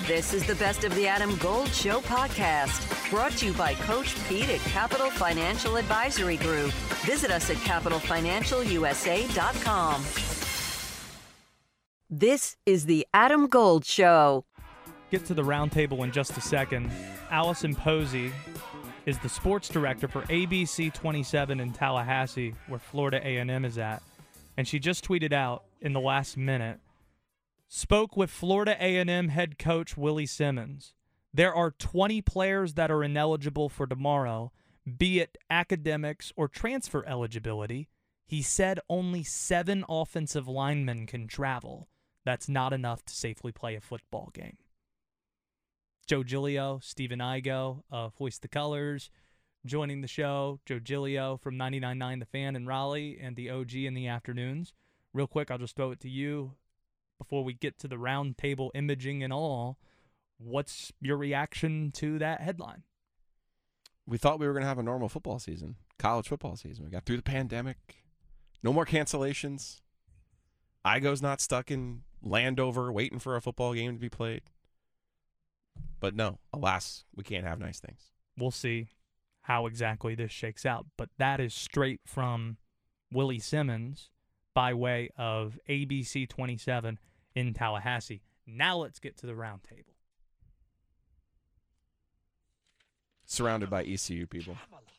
This is the Best of the Adam Gold Show podcast, brought to you by Coach Pete at Capital Financial Advisory Group. Visit us at capitalfinancialusa.com. This is the Adam Gold Show. Get to the roundtable in just a second. Allison Posey is the sports director for ABC 27 in Tallahassee, where Florida A&M is at. And she just tweeted out in the last minute, spoke with Florida A&M head coach Willie Simmons. There are 20 players that are ineligible for tomorrow, be it academics or transfer eligibility. He said only 7 offensive linemen can travel. That's not enough to safely play a football game. Joe Giglio, Stephen Igo of Hoist the Colors, joining the show. Joe Giglio from 99.9 The Fan in Raleigh and the OG in the afternoons. Real quick, I'll just throw it to you before we get to the round table imaging and all. What's your reaction to that headline? We thought we were going to have a normal football season, college football season. We got through the pandemic. No more cancellations. Igo's not stuck in Landover waiting for a football game to be played. But no, alas, we can't have nice things. We'll see how exactly this shakes out. But that is straight from Willie Simmons by way of ABC 27 in Tallahassee. Now let's get to the round table. Surrounded by ECU people.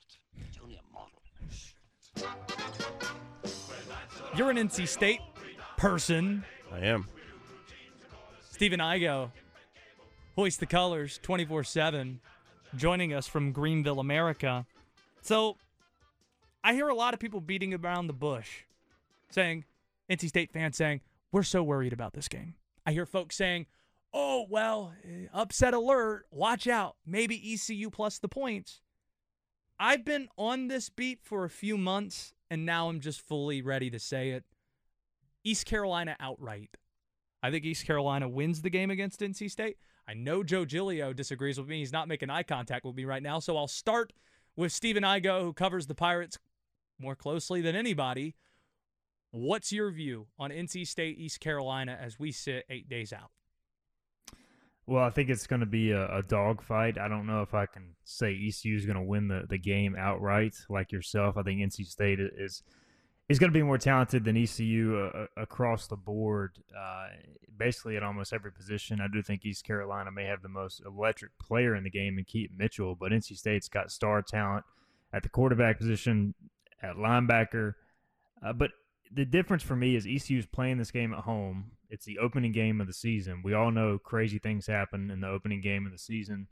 You're an NC State person. I am. Stephen Igo, Hoist the Colors 24/7, joining us from Greenville, America. So I hear a lot of people beating around the bush, saying, NC State fans saying, we're so worried about this game. I hear folks saying, oh, well, upset alert, watch out, maybe ECU plus the points. I've been on this beat for a few months, and now I'm just fully ready to say it. East Carolina outright. I think East Carolina wins the game against NC State. I know Joe Giglio disagrees with me. He's not making eye contact with me right now, so I'll start with Stephen Igo, who covers the Pirates more closely than anybody. What's your view on NC State, East Carolina as we sit 8 days out? Well, I think it's going to be a dogfight. I don't know if I can say ECU is going to win the game outright like yourself. I think NC State is going to be more talented than ECU across the board, basically at almost every position. I do think East Carolina may have the most electric player in the game in Keaton Mitchell, but NC State's got star talent at the quarterback position, at linebacker. But the difference for me is ECU's playing this game at home. It's the opening game of the season. We all know crazy things happen in the opening game of the season.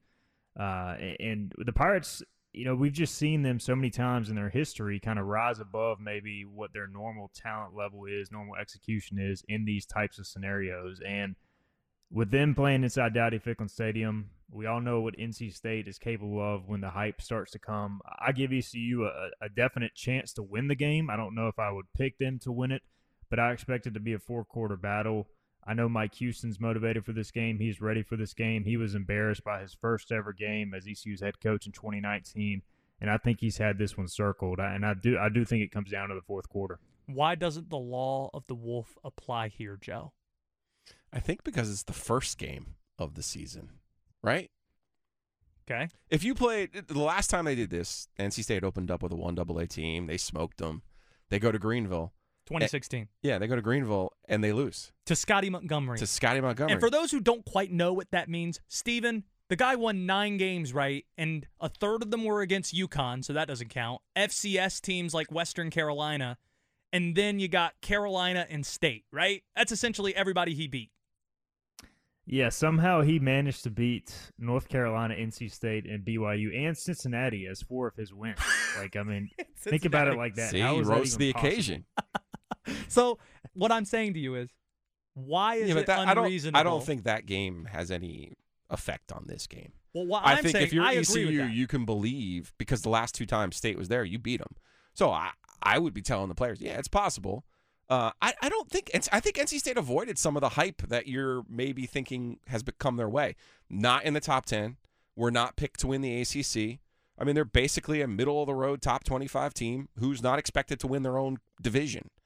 And the Pirates, you know, we've just seen them so many times in their history kind of rise above maybe what their normal talent level is, normal execution is in these types of scenarios. And with them playing inside Dowdy-Ficklen Stadium, we all know what NC State is capable of when the hype starts to come. I give ECU a definite chance to win the game. I don't know if I would pick them to win it, but I expect it to be a 4-quarter battle. I know Mike Houston's motivated for this game. He's ready for this game. He was embarrassed by his first ever game as ECU's head coach in 2019, and I think he's had this one circled. And I do think it comes down to the fourth quarter. Why doesn't the law of the wolf apply here, Joe? I think because it's the first game of the season, right? Okay. If you played – the last time they did this, NC State opened up with a 1AA team. They smoked them. They go to Greenville. 2016. Yeah, they go to Greenville, and they lose. To Scotty Montgomery. And for those who don't quite know what that means, Steven, the guy won 9 games, right? And a third of them were against UConn, so that doesn't count. FCS teams like Western Carolina. And then you got Carolina and State, right? That's essentially everybody he beat. Yeah, somehow he managed to beat North Carolina, NC State, and BYU, and Cincinnati as 4 of his wins. Like, I mean, think about it like that. See, he rose to the occasion. So what I'm saying to you is, why is it unreasonable? I don't think that game has any effect on this game. Well, what I I'm think saying, if you're I agree ECU, with that. you can believe, because the last 2 times State was there, you beat them. So I would be telling the players, yeah, it's possible. I think NC State avoided some of the hype that you're maybe thinking has come their way. Not in the top 10. We're not picked to win the ACC. I mean, they're basically a middle-of-the-road top 25 team who's not expected to win their own division.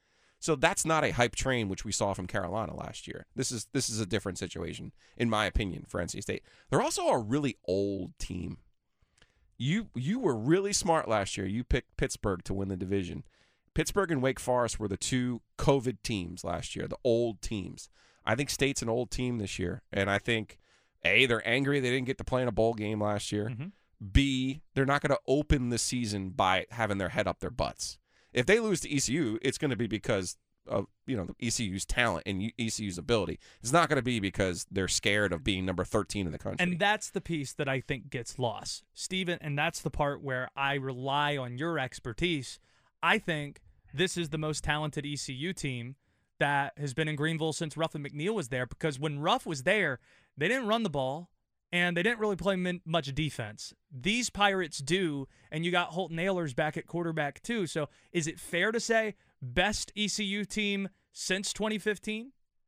So that's not a hype train, which we saw from Carolina last year. This is a different situation, in my opinion, for NC State. They're also a really old team. You were really smart last year. You picked Pittsburgh to win the division. Pittsburgh and Wake Forest were the two COVID teams last year, the old teams. I think State's an old team this year, and I think, A, they're angry they didn't get to play in a bowl game last year. Mm-hmm. B, they're not going to open the season by having their head up their butts. If they lose to ECU, it's going to be because of ECU's talent and ECU's ability. It's not going to be because they're scared of being number 13 in the country. And that's the piece that I think gets lost, Steven, and that's the part where I rely on your expertise. I think this is the most talented ECU team that has been in Greenville since Ruff and McNeil was there, because when Ruff was there, they didn't run the ball and they didn't really play much defense. These Pirates do, and you got Holton Ahlers back at quarterback too. So is it fair to say best ECU team since 2015?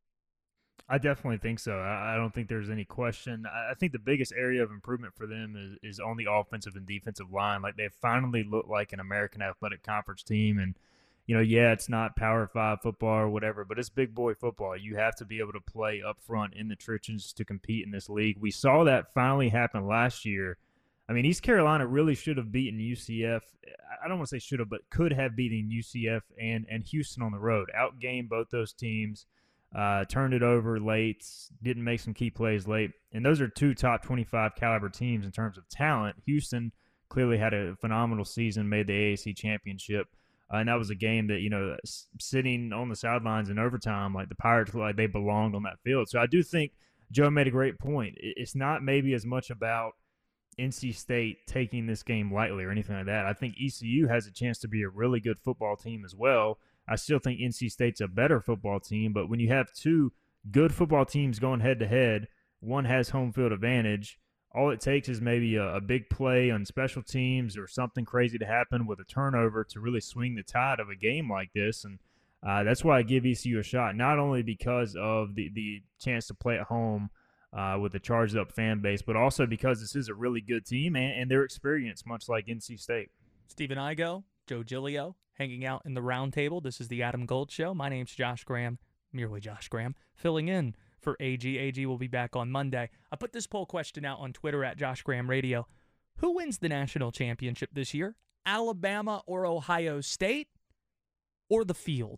I definitely think so. I don't think there's any question. I think the biggest area of improvement for them is on the offensive and defensive line. Like, they finally look like an American Athletic Conference team. And, yeah, it's not Power 5 football or whatever, but it's big boy football. You have to be able to play up front in the trenches to compete in this league. We saw that finally happen last year. I mean, East Carolina really should have beaten UCF. I don't want to say should have, but could have beaten UCF and Houston on the road. Outgained both those teams. Turned it over late, didn't make some key plays late. And those are two top 25 caliber teams in terms of talent. Houston clearly had a phenomenal season, made the AAC championship. And that was a game that, sitting on the sidelines in overtime, like the Pirates looked like they belonged on that field. So I do think Joe made a great point. It's not maybe as much about NC State taking this game lightly or anything like that. I think ECU has a chance to be a really good football team as well. I still think NC State's a better football team, but when you have two good football teams going head-to-head, one has home field advantage. All it takes is maybe a big play on special teams or something crazy to happen with a turnover to really swing the tide of a game like this. And that's why I give ECU a shot, not only because of the chance to play at home with a charged-up fan base, but also because this is a really good team and their experience, much like NC State. Stephen Igo, Joe Giglio, hanging out in the round table. This is the Adam Gold Show. My name's Josh Graham, merely Josh Graham, filling in for AG. AG will be back on Monday. I put this poll question out on Twitter at Josh Graham Radio. Who wins the national championship this year? Alabama or Ohio State or the field?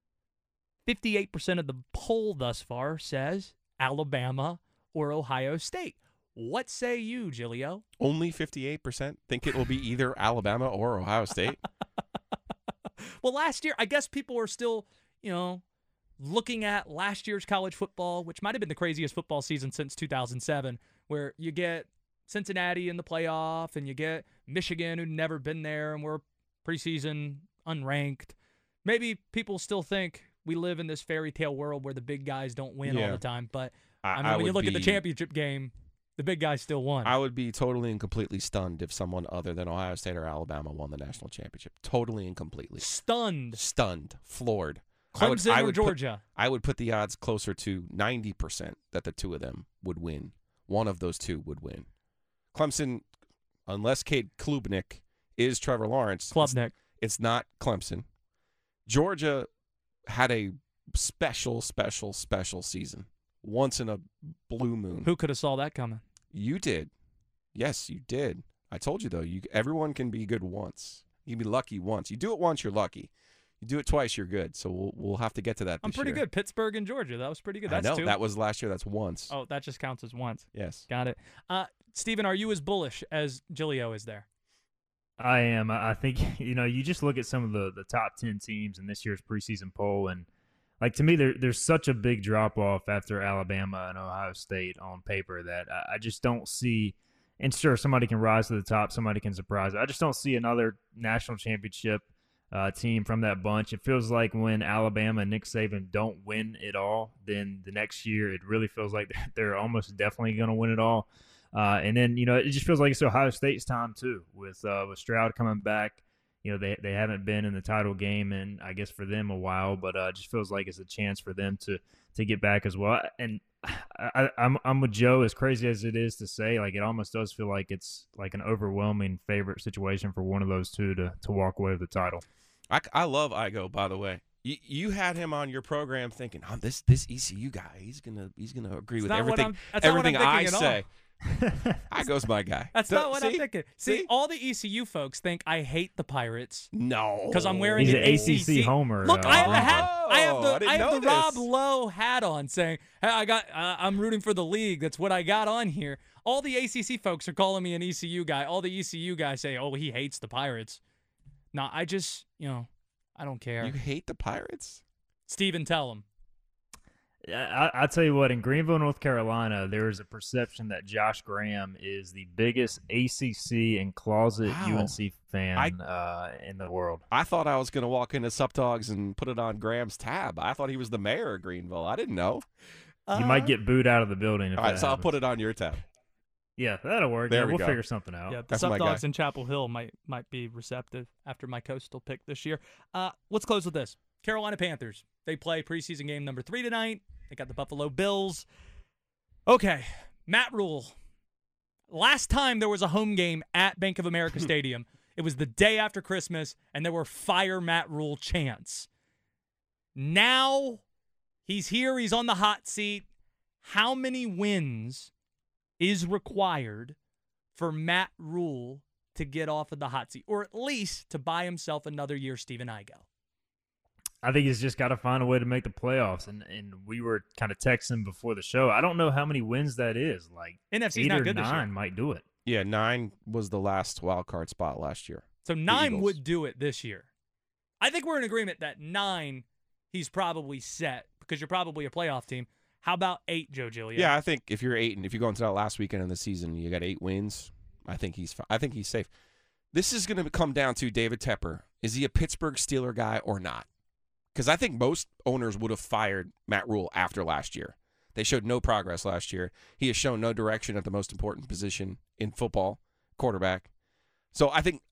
58% of the poll thus far says Alabama or Ohio State. What say you, Giglio? Only 58% think it will be either Alabama or Ohio State. Well, last year, I guess people are still, looking at last year's college football, which might have been the craziest football season since 2007, where you get Cincinnati in the playoff and you get Michigan, who'd never been there and were preseason unranked. Maybe people still think we live in this fairy tale world where the big guys don't win all the time. But, when you look at the championship game, the big guys still won. I would be totally and completely stunned if someone other than Ohio State or Alabama won the national championship. Totally and completely. Stunned. Floored. Clemson or Georgia? I would put the odds closer to 90% that the two of them would win. One of those two would win. Clemson, unless Cade Klubnik is Trevor Lawrence. Klubnik. It's not Clemson. Georgia had a special season. Once in a blue moon. Who could have saw that coming? You did. Yes, you did. I told you, though. Everyone can be good once. You can be lucky once. You do it once, you're lucky. You do it twice, you're good. So we'll have to get to that this I'm pretty year. good. Pittsburgh and Georgia. That was pretty good. That's I know. two. That was last year. That's once. Oh, that just counts as once. Yes. Got it. Stephen, are you as bullish as Giglio is there? I am. I think, you just look at some of the top 10 teams in this year's preseason poll, and to me, there's such a big drop-off after Alabama and Ohio State on paper that I just don't see. And sure, somebody can rise to the top, somebody can surprise. I just don't see another national championship team from that bunch. It feels like when Alabama and Nick Saban don't win it all, then the next year it really feels like they're almost definitely going to win it all. And then, it just feels like it's Ohio State's time too, with Stroud coming back. They haven't been in the title game in, I guess, for them a while, but it just feels like it's a chance for them to get back as well. And I'm with Joe, as crazy as it is to say, it almost does feel like it's like an overwhelming favorite situation for one of those two to walk away with the title. I love Igo, by the way. You had him on your program thinking, "Oh, this ECU guy, he's gonna agree with not what everything that's not what I'm I thinking at all. say." I goes my guy. That's not what I'm thinking. See, See? all the ECU folks think I hate the Pirates No, because I'm wearing He's an an ACC homer. Look, I have a hat. I have I didn't the know Rob this. Lowe hat on, saying, "Hey, I'm rooting for the league." That's what I got on here. All the ACC folks are calling me an ECU guy. All the ECU guys say, "Oh, he hates the Pirates." No, I just, I don't care. You hate the Pirates? Steven, tell him. I tell you what, in Greenville, North Carolina, there is a perception that Josh Graham is the biggest ACC and closet Wow. UNC fan in the world. I thought I was going to walk into Sup Dogs and put it on Graham's tab. I thought he was the mayor of Greenville. I didn't know. You might get booed out of the building if All right, that so I'll happens. put it on your tab. Yeah, that'll work. There Yeah, we we'll go. figure something out. Yeah, the That's Sup my Dogs guy. in Chapel Hill might be receptive after my Coastal pick this year. Let's close with this. Carolina Panthers. They play preseason game number 3 tonight. They got the Buffalo Bills. Okay, Matt Rule. Last time there was a home game at Bank of America Stadium, it was the day after Christmas, and there were fire Matt Rule chants. Now he's here. He's on the hot seat. How many wins is required for Matt Rule to get off of the hot seat, or at least to buy himself another year, Stephen Igo? I think he's just got to find a way to make the playoffs. And we were kind of texting before the show. I don't know how many wins that is. Like NFC's 8 not or good 9 this year. might do it. Yeah, 9 was the last wild card spot last year. So 9 Eagles. would do it this year. I think we're in agreement that 9, he's probably set because you're probably a playoff team. How about 8, Joe Giglio? Yeah, I think if you're 8 and if you go into that last weekend of the season, you got 8 wins. I think he's safe. This is going to come down to David Tepper. Is he a Pittsburgh Steeler guy or not? Because I think most owners would have fired Matt Rule after last year. They showed no progress last year. He has shown no direction at the most important position in football, quarterback. So I think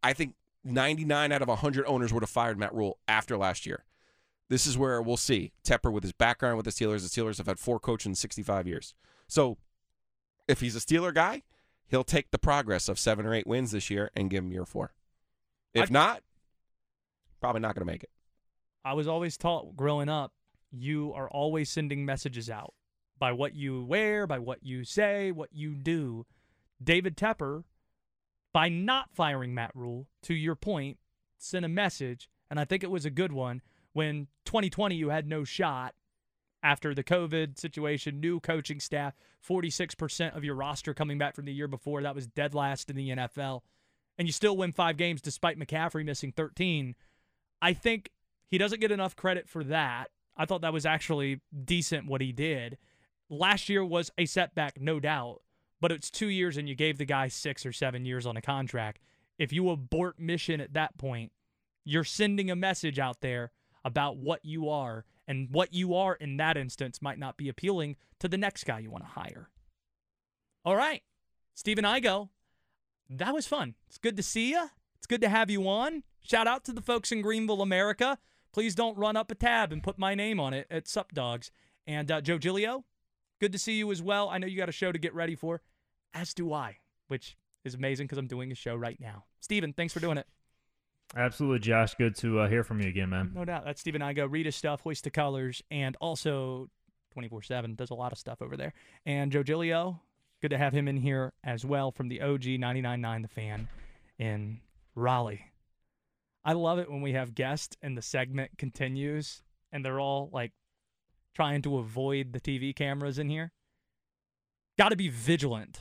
99 out of 100 owners would have fired Matt Rule after last year. This is where we'll see Tepper with his background with the Steelers have had 4 coaches in 65 years. So if he's a Steeler guy, he'll take the progress of 7 or 8 wins this year and give him year 4. If not, probably not going to make it. I was always taught growing up, you are always sending messages out by what you wear, by what you say, what you do. David Tepper, by not firing Matt Rule, to your point, sent a message, and I think it was a good one. When 2020 you had no shot after the COVID situation, new coaching staff, 46% of your roster coming back from the year before. That was dead last in the NFL. And you still win 5 games despite McCaffrey missing 13. I think he doesn't get enough credit for that. I thought that was actually decent what he did. Last year was a setback, no doubt, but it's 2 years and you gave the guy 6 or 7 years on a contract. If you abort mission at that point, you're sending a message out there about what you are, and what you are in that instance might not be appealing to the next guy you want to hire. All right, Stephen Igo, that was fun. It's good to see you. It's good to have you on. Shout out to the folks in Greenville, America. Please don't run up a tab and put my name on it at Sup Dogs. And Joe Giglio, good to see you as well. I know you got a show to get ready for, as do I, which is amazing because I'm doing a show right now. Stephen, thanks for doing it. Absolutely, Josh. Good to hear from you again, man. No doubt. That's Stephen Igo. Read his stuff, Hoist the Colors, and also 24/7. Does a lot of stuff over there. And Joe Giglio, good to have him in here as well from the OG 99.9 The Fan in Raleigh. I love it when we have guests and the segment continues and they're all like trying to avoid the TV cameras in here. Got to be vigilant.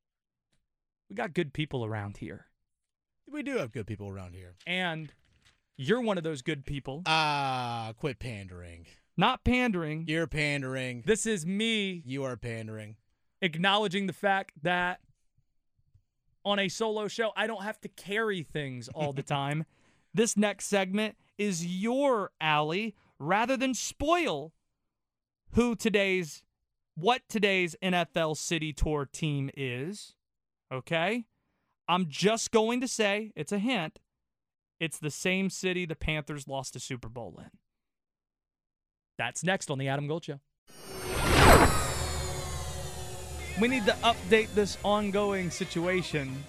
We got good people around here. We do have good people around here. And you're one of those good people. Quit pandering. Not pandering. You're pandering. This is me You are pandering. acknowledging the fact that on a solo show, I don't have to carry things all the time. This next segment is your alley rather than spoil what today's NFL City Tour team is. Okay? I'm just going to say, it's a hint, it's the same city the Panthers lost a Super Bowl in. That's next on the Adam Gold Show. We need to update this ongoing situation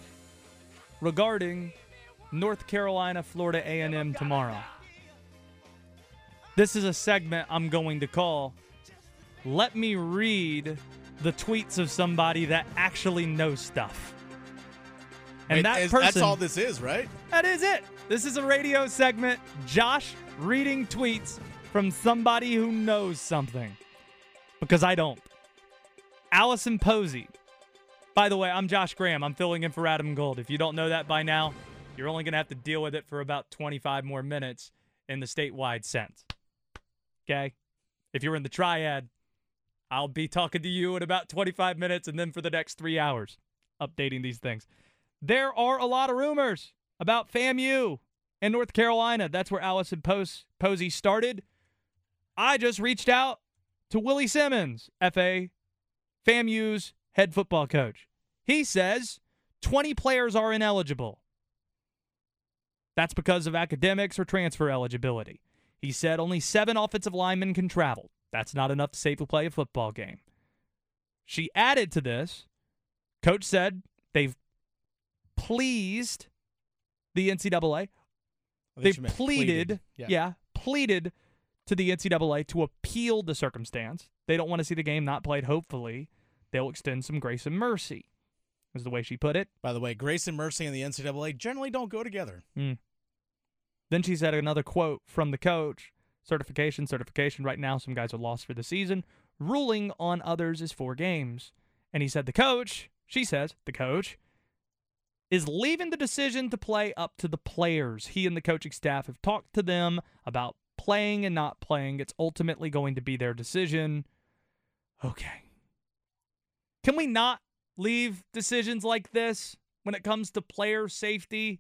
regarding North Carolina, Florida A&M tomorrow. This is a segment I'm going to call Let Me Read the Tweets of Somebody That Actually Knows Stuff. And Wait, that person, that's all this is, right? that is it. This is a radio segment. Josh reading tweets from somebody who knows something. Because I don't. Allison Posey. By the way, I'm Josh Graham. I'm filling in for Adam Gold. If you don't know that by now, you're only going to have to deal with it for about 25 more minutes in the statewide sense. Okay? If you're in the triad, I'll be talking to you in about 25 minutes and then for the next 3 hours, updating these things. There are a lot of rumors about FAMU and North Carolina. That's where Allison Posey started. I just reached out to Willie Simmons, FA, FAMU's head football coach. He says 20 players are ineligible. That's because of academics or transfer eligibility. He said only 7 offensive linemen can travel. That's not enough to safely play a football game. She added to this, coach said they've pleased the NCAA. They've pleaded to the NCAA to appeal the circumstance. They don't want to see the game not played. Hopefully, they'll extend some grace and mercy, is the way she put it. By the way, grace and mercy and the NCAA generally don't go together. Then she said another quote from the coach, certification. Right now, some guys are lost for the season. Ruling on others is 4 games. And he said she says, the coach, is leaving the decision to play up to the players. He and the coaching staff have talked to them about playing and not playing. It's ultimately going to be their decision. Okay. Can we not leave decisions like this when it comes to player safety?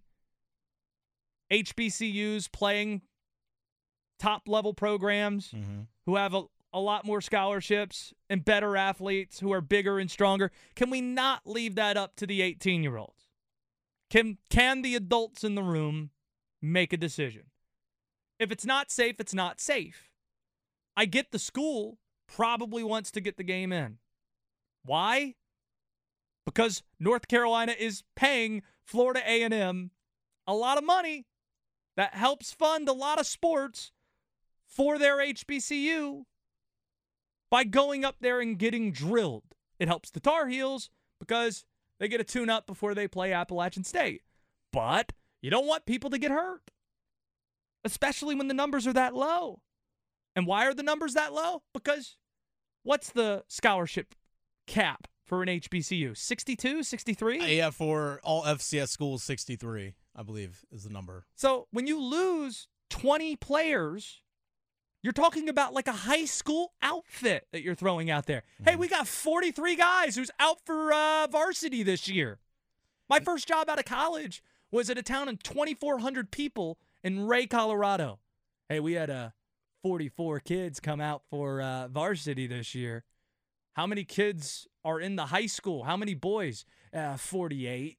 HBCUs playing top-level programs who have a lot more scholarships and better athletes who are bigger and stronger. Can we not leave that up to the 18-year-olds? Can the adults in the room make a decision? If it's not safe, it's not safe. I get the school probably wants to get the game in. Why? Because North Carolina is paying Florida A&M a lot of money that helps fund a lot of sports for their HBCU by going up there and getting drilled. It helps the Tar Heels because they get a tune-up before they play Appalachian State. But you don't want people to get hurt, especially when the numbers are that low. And why are the numbers that low? Because what's the scholarship cap for an HBCU? 62, 63? Yeah, for all FCS schools, 63, I believe, is the number. So when you lose 20 players, you're talking about like a high school outfit that you're throwing out there. Hey, we got 43 guys who's out for varsity this year. My first job out of college was at a town of 2,400 people in Ray, Colorado. Hey, we had 44 kids come out for varsity this year. How many kids are in the high school? How many boys? 48.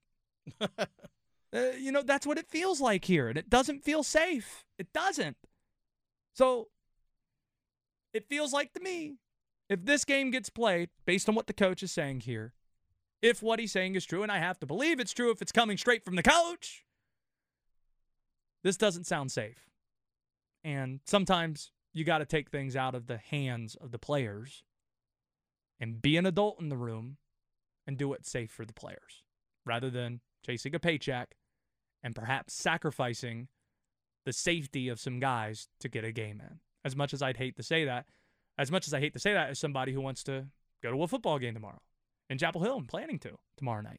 That's what it feels like here, and it doesn't feel safe. It doesn't. So it feels like to me, if this game gets played, based on what the coach is saying here, if what he's saying is true, and I have to believe it's true if it's coming straight from the coach, this doesn't sound safe. And sometimes you got to take things out of the hands of the players and be an adult in the room and do what's safe for the players rather than chasing a paycheck and perhaps sacrificing the safety of some guys to get a game in. As much as I hate to say that as somebody who wants to go to a football game tomorrow in Chapel Hill and planning to tomorrow night.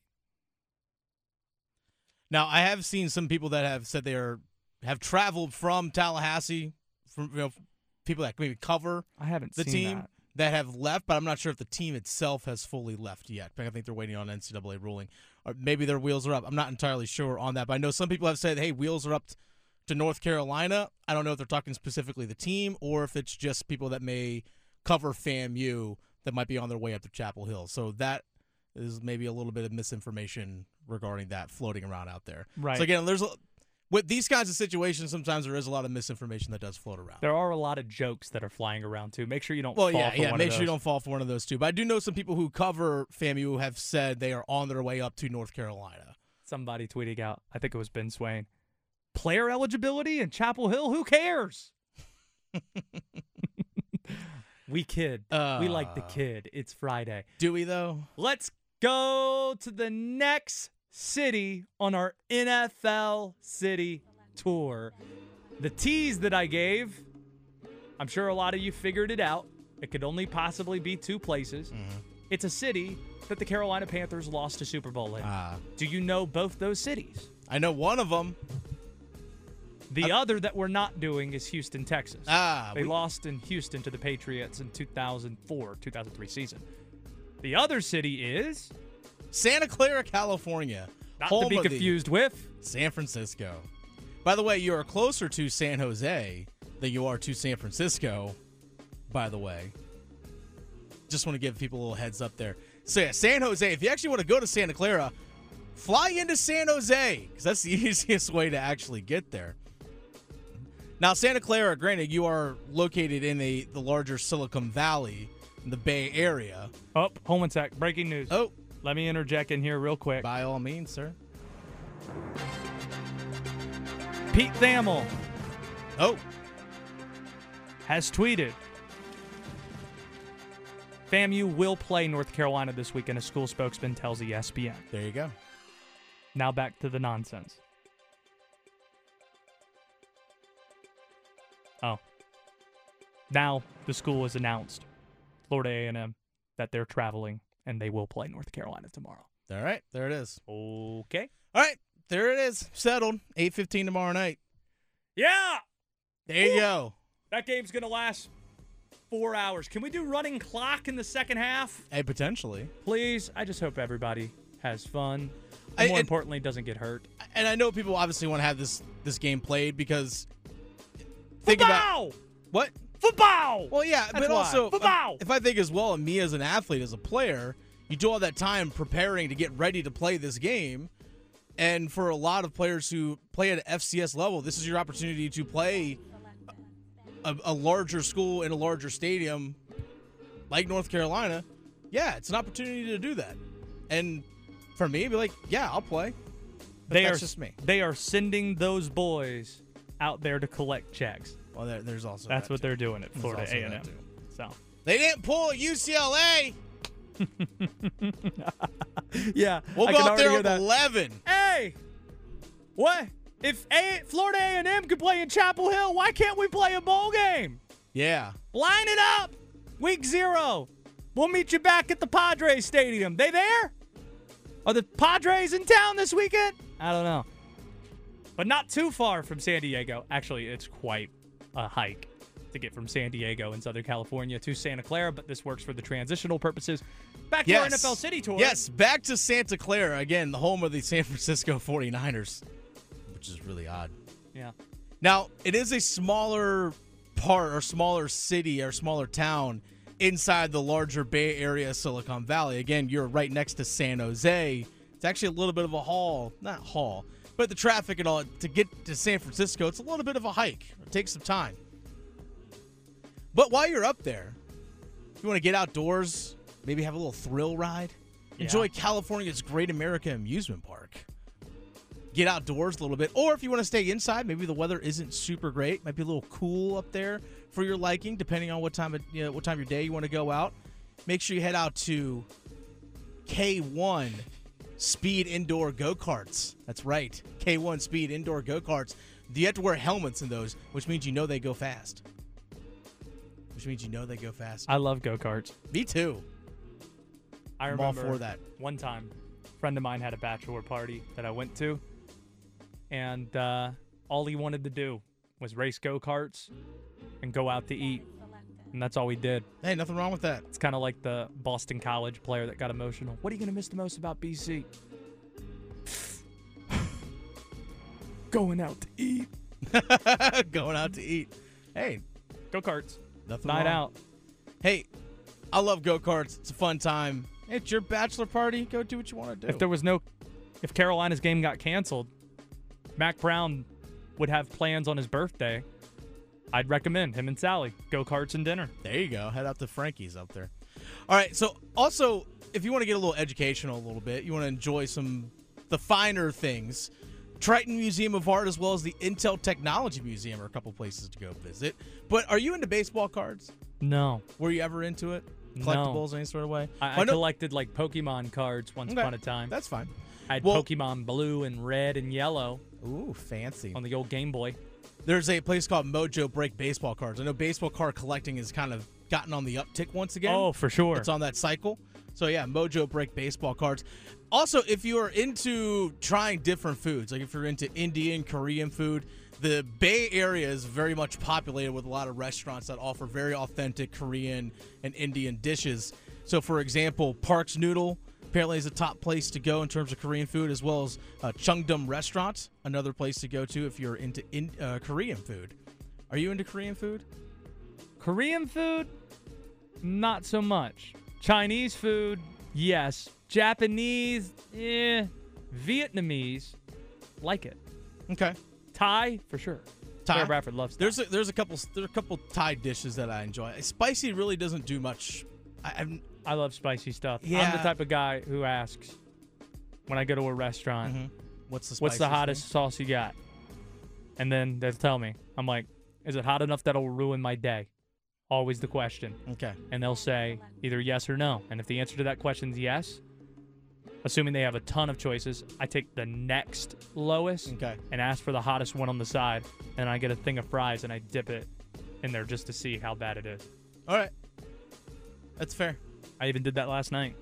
Now, I have seen some people that have said they have traveled from Tallahassee, from people that maybe cover I haven't the seen team that have left, but I'm not sure if the team itself has fully left yet. I think they're waiting on NCAA ruling, or maybe their wheels are up. I'm not entirely sure on that, but I know some people have said, "Hey, wheels are up to North Carolina." I don't know if they're talking specifically the team or if it's just people that may cover FAMU that might be on their way up to Chapel Hill. So that is maybe a little bit of misinformation regarding that floating around out there. Right. So again, with these kinds of situations, sometimes there is a lot of misinformation that does float around. There are a lot of jokes that are flying around too. Make sure you don't fall for one of those. Make sure you don't fall for one of those too. But I do know some people who cover FAMU who have said they are on their way up to North Carolina. Somebody tweeting out, I think it was Ben Swain, player eligibility in Chapel Hill, who cares? We kid. We like the kid. It's Friday. Do we, though? Let's go to the next city on our NFL City Tour. The tease that I gave, I'm sure a lot of you figured it out. It could only possibly be two places. Mm-hmm. It's a city that the Carolina Panthers lost a Super Bowl in. Do you know both those cities? I know one of them. The other that we're not doing is Houston, Texas. They We- lost in Houston to the Patriots in 2004-2003 season. The other city is, Santa Clara, California. not home to be of the confused with, San Francisco. By the way, you are closer to San Jose than you are to San Francisco, by the way. Just want to give people a little heads up there. So, yeah, San Jose, if you actually want to go to Santa Clara, fly into San Jose because that's the easiest way to actually get there. Now, Santa Clara, granted, you are located in the larger Silicon Valley, in the Bay Area. oh, hold on a sec, breaking news. Oh, Let me interject in here real quick. by all means, sir. Pete Thamel Oh, has tweeted, FAMU will play North Carolina this weekend, a school spokesman tells ESPN. there you go. Now back to the nonsense. Oh. Now the school has announced, Florida A&M, that they're traveling and they will play North Carolina tomorrow. All right, there it is. Okay. All right, there it is. Settled. 8:15 tomorrow night. Yeah! There you go. That game's going to last 4 hours. Can we do running clock in the second half? Hey, potentially. Please. I just hope everybody has fun. And more and- importantly, doesn't get hurt. And I know people obviously want to have this game played because think about what. Football! Well, yeah, That's but why. also Football! if I think as well, me as an athlete, as a player, you do all that time preparing to get ready to play this game. And for a lot of players who play at an FCS level, this is your opportunity to play a larger school in a larger stadium like North Carolina. Yeah, it's an opportunity to do that. And for me, be like, yeah, I'll play. But that's just me. They are sending those boys out there to collect checks. Well, there's also That's that what too. they're doing at There's Florida also that A&M. too. So They didn't pull UCLA. yeah, We'll I go can out already there hear with that. 11. Hey, what if Florida A&M could play in Chapel Hill? Why can't we play a bowl game? Yeah. Line it up. Week 0. We'll meet you back at the Padres Stadium. They there? Are the Padres in town this weekend? I don't know. But not too far from San Diego. Actually, it's quite a hike to get from San Diego in Southern California to Santa Clara, but this works for the transitional purposes. Back to our NFL City Tour. Yes, back to Santa Clara, again, the home of the San Francisco 49ers, which is really odd. Yeah. Now, it is a smaller part or smaller city or smaller town inside the larger Bay Area Silicon Valley. Again, you're right next to San Jose. It's actually a little bit of a not haul, but the traffic and all, to get to San Francisco, it's a little bit of a hike. It takes some time. But while you're up there, if you want to get outdoors, maybe have a little thrill ride, enjoy California's Great America Amusement Park. Get outdoors a little bit. Or if you want to stay inside, maybe the weather isn't super great. Might be a little cool up there for your liking, depending on what time of your day you want to go out. Make sure you head out to K1 Speed Indoor Go-Karts. That's right. K1 Speed Indoor Go-Karts. You have to wear helmets in those, which means you know they go fast. I love go-karts. Me too. I I'm all remember for that. one time, a friend of mine had a bachelor party that I went to, and all he wanted to do was race go-karts and go out to eat, and that's all we did. Hey, nothing wrong with that. It's kind of like the Boston College player that got emotional. What are you going to miss the most about BC? Going out to eat. Going out to eat. Hey, Go-karts. nothing Night wrong. out. Hey, I love go-karts. It's a fun time. It's your bachelor party. Go do what you want to do. If Carolina's game got canceled, Mac Brown would have plans on his birthday. I'd recommend him and Sally go-karts and dinner. There you go. Head out to Frankie's up there. All right. So also, if you want to get a little educational a little bit, you want to enjoy the finer things, Triton Museum of Art as well as the Intel Technology Museum are a couple places to go visit. But are you into baseball cards? No. Were you ever into it? No. Collectibles, any sort of way? I collected like Pokemon cards once Okay. upon a time. That's fine. I had Well- Pokemon Blue and Red and Yellow Ooh, fancy. on the old Game Boy. There's a place called Mojo Break Baseball Cards. I know baseball card collecting has kind of gotten on the uptick once again. Oh, for sure. It's on that cycle. So yeah, Mojo Break Baseball Cards. Also, if you are into trying different foods, like if you're into Indian, Korean food, the Bay Area is very much populated with a lot of restaurants that offer very authentic Korean and Indian dishes. So for example, Park's Noodle apparently is a top place to go in terms of Korean food, as well as Cheongdam Restaurant, another place to go to if you're into Korean food. Are you into Korean food? Korean food, not so much. Chinese food, yes. Japanese, Vietnamese, like it. Okay. Thai, for sure. Thai? Sarah Bradford loves Thai. There's a couple Thai dishes that I enjoy. Spicy really doesn't do much. I love spicy stuff. I'm Yeah. the type of guy who asks when I go to a restaurant, What's the what's the spiciest hottest thing? sauce you got? And then they'll tell me. I'm like, is it hot enough that'll ruin my day? Always the question. Okay. And they'll say either yes or no. And if the answer to that question is yes, assuming they have a ton of choices, I take the next lowest Okay. and ask for the hottest one on the side. And I get a thing of fries and I dip it in there just to see how bad it is. All right. That's fair. I even did that last night.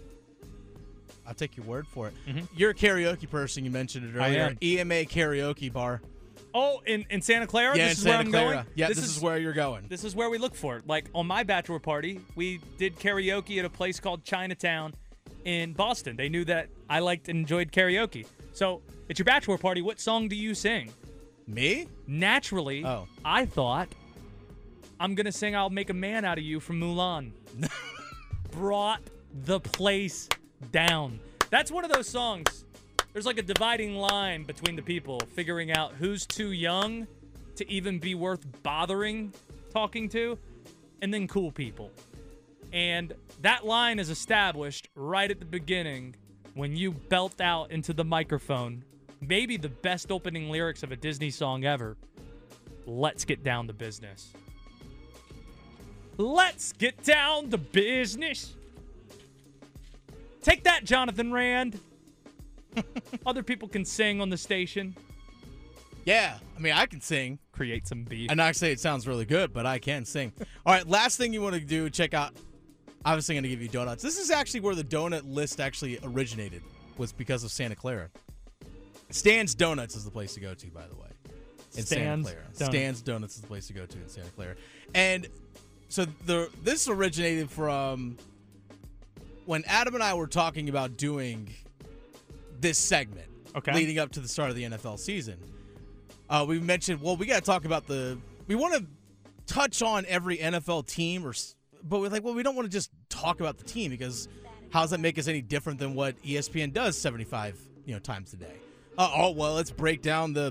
I'll take your word for it. Mhm. You're a karaoke person. You mentioned it I earlier. am. EMA karaoke bar. Oh, in Santa Clara? Yeah, This in is where Santa I'm Clara. going? Yeah, this is where you're going. This is where we look for it. Like, on my bachelor party, we did karaoke at a place called Chinatown in Boston. They knew that I liked and enjoyed karaoke. So, at your bachelor party, what song do you sing? Me? Naturally, Oh. I thought, I'm going to sing I'll Make a Man Out of You from Mulan. Brought the place down. That's one of those songs. There's like a dividing line between the people, figuring out who's too young to even be worth bothering talking to, and then cool people. And that line is established right at the beginning when you belt out into the microphone maybe the best opening lyrics of a Disney song ever. Let's get down to business. Let's get down to business. Take that, Jonathan Rand. Other people can sing on the station. Yeah. I mean, I can sing. Create some beef. I'm not say it sounds really good, but I can sing. All right, last thing you want to do, check out. Obviously, going to give you donuts. This is actually where the donut list actually originated, was because of Santa Clara. Stan's Donuts is the place to go to, by the way, in Santa Stan's Clara. Donuts. Stan's Donuts is the place to go to in Santa Clara. And so this originated from when Adam and I were talking about doing this segment Okay. leading up to the start of the NFL season. We mentioned, well, we got to talk about we want to touch on every NFL team, but we're like, well, we don't want to just talk about the team because how does that make us any different than what ESPN does 75 times a day? Well, let's break down the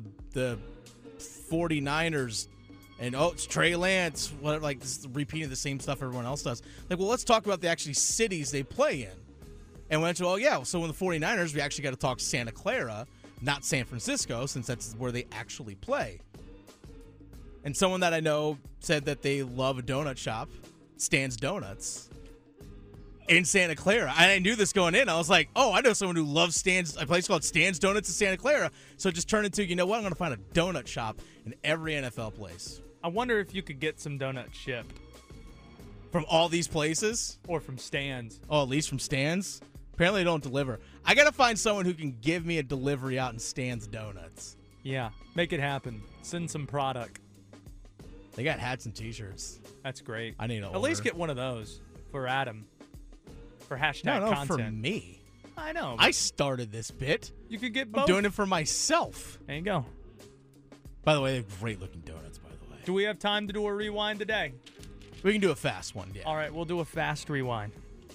49ers and it's Trey Lance, like this is repeating the same stuff everyone else does. Like, well, let's talk about the actually cities they play in. And we went to, well, yeah, so in the 49ers, we actually got to talk Santa Clara, not San Francisco, since that's where they actually play. And someone that I know said that they love a donut shop, Stan's Donuts, in Santa Clara. I knew this going in. I was like, oh, I know someone who loves a place called Stan's Donuts in Santa Clara. So it just turned into, you know what, I'm going to find a donut shop in every NFL place. I wonder if you could get some donuts shipped. From all these places? Or from Stan's. Oh, at least from Stan's? Apparently they don't deliver. I got to find someone who can give me a delivery out in Stan's Donuts. Yeah, make it happen. Send some product. They got hats and T-shirts. That's great. I need to At least get one of those for Adam. For hashtag no, content. for me. I know. I started this bit. You could get both. I'm doing it for myself. There you go. By the way, they have great looking donuts, by the way. Do we have time to do a rewind today? We can do a fast one, yeah. All right, we'll do a fast rewind.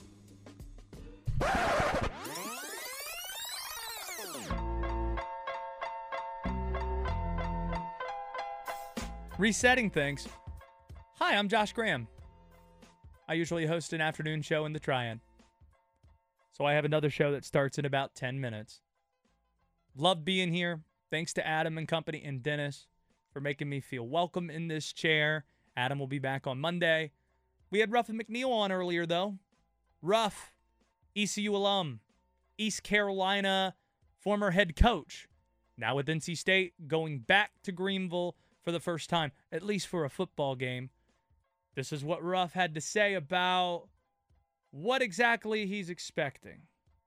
Resetting things. Hi, I'm Josh Graham. I usually host an afternoon show in the Triad. So I have another show that starts in about 10 minutes. Love being here. Thanks to Adam and company and Dennis for making me feel welcome in this chair. Adam will be back on Monday. We had Ruff and McNeil on earlier, though. Ruff, ECU alum, East Carolina former head coach, now with NC State, going back to Greenville for the first time, at least for a football game. This is what Ruff had to say about what exactly he's expecting.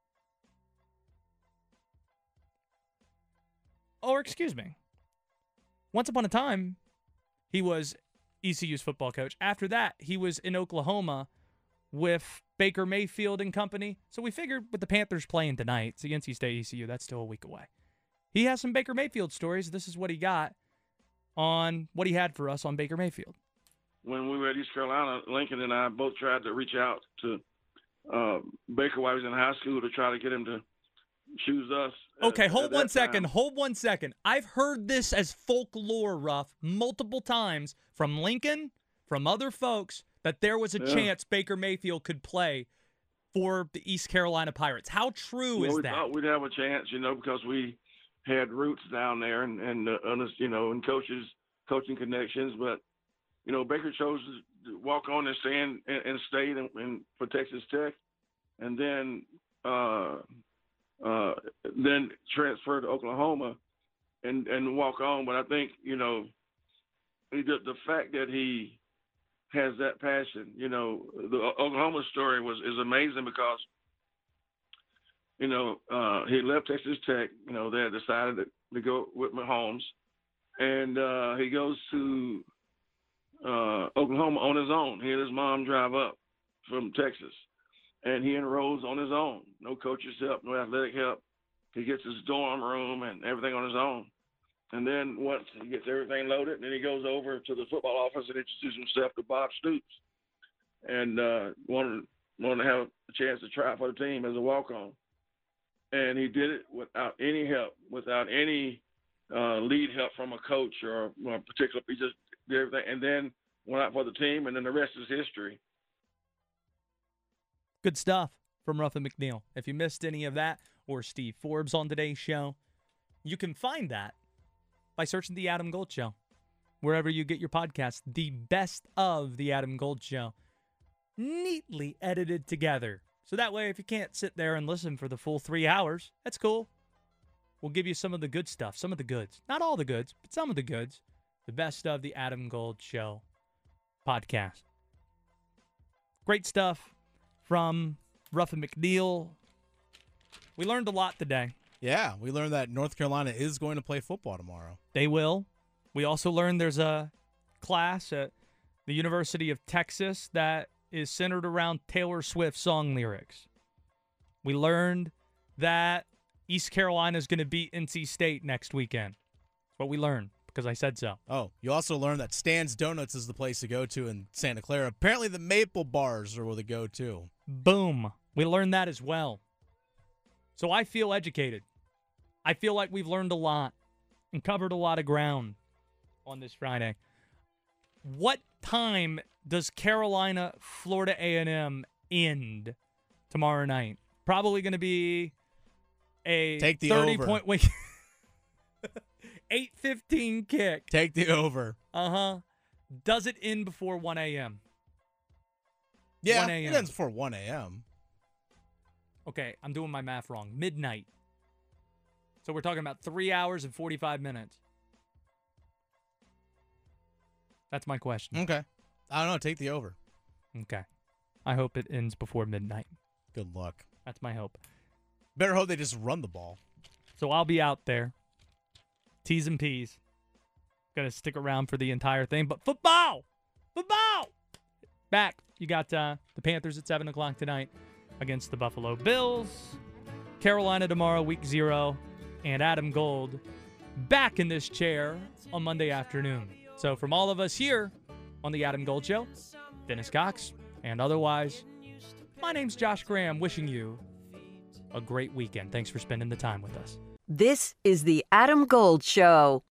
Or, excuse me, once upon a time, he was ECU's football coach. After that, he was in Oklahoma with Baker Mayfield and company. So we figured with the Panthers playing tonight, it's against State ECU, that's still a week away. He has some Baker Mayfield stories. This is what he got on what he had for us on Baker Mayfield. When we were at East Carolina, Lincoln and I both tried to reach out to Baker while he was in high school to try to get him to choose us. Okay, hold one second. I've heard this as folklore, Ruff, multiple times from Lincoln, from other folks, that there was a chance Baker Mayfield could play for the East Carolina Pirates. How true is we that? We thought we'd have a chance, because we had roots down there and coaching connections. But, Baker chose to walk on and stay in state and for Texas Tech, and then transfer to Oklahoma and walk on. But I think, the fact that he has that passion, the Oklahoma story is amazing because, he left Texas Tech, they had decided to go with Mahomes, and he goes to Oklahoma on his own. He and his mom drive up from Texas, and he enrolls on his own. No coach's help, no athletic help. He gets his dorm room and everything on his own. And then once he gets everything loaded, then he goes over to the football office and introduces himself to Bob Stoops, and wanted to have a chance to try for the team as a walk-on. And he did it without any help, without any lead help from a coach or a particular. He just did everything, and then went out for the team, and then the rest is history. Good stuff from Ruff and McNeil. If you missed any of that or Steve Forbes on today's show, you can find that by searching The Adam Gold Show. Wherever you get your podcast, the best of The Adam Gold Show, neatly edited together. So that way, if you can't sit there and listen for the full 3 hours, that's cool. We'll give you some of the good stuff, some of the goods. Not all the goods, but some of the goods. The best of The Adam Gold Show podcast. Great stuff from Ruff and McNeil. We learned a lot today. Yeah, we learned that North Carolina is going to play football tomorrow. They will. We also learned there's a class at the University of Texas that is centered around Taylor Swift song lyrics. We learned that East Carolina is going to beat NC State next weekend. That's what we learned because I said so. Oh, you also learned that Stan's Donuts is the place to go to in Santa Clara. Apparently the Maple Bars are where to go to. Boom. We learned that as well. So I feel educated. I feel like we've learned a lot and covered a lot of ground on this Friday. What time does Carolina Florida A&M end tomorrow night? Probably going to be a Take the 30-point win. 8:15 kick. Take the over. Uh-huh. Does it end before 1 a.m.? Yeah, 1 a.m. it ends before 1 a.m. Okay, I'm doing my math wrong. Midnight. So we're talking about 3 hours and 45 minutes. That's my question. Okay. I don't know. Take the over. Okay. I hope it ends before midnight. Good luck. That's my hope. Better hope they just run the ball. So I'll be out there. T's and P's. Gonna stick around for the entire thing. But football! Football! Back. You got the Panthers at 7 o'clock tonight against the Buffalo Bills. Carolina tomorrow, week 0. And Adam Gold back in this chair on Monday afternoon. So from all of us here on the Adam Gold Show, Dennis Cox, and otherwise, my name's Josh Graham, wishing you a great weekend. Thanks for spending the time with us. This is the Adam Gold Show.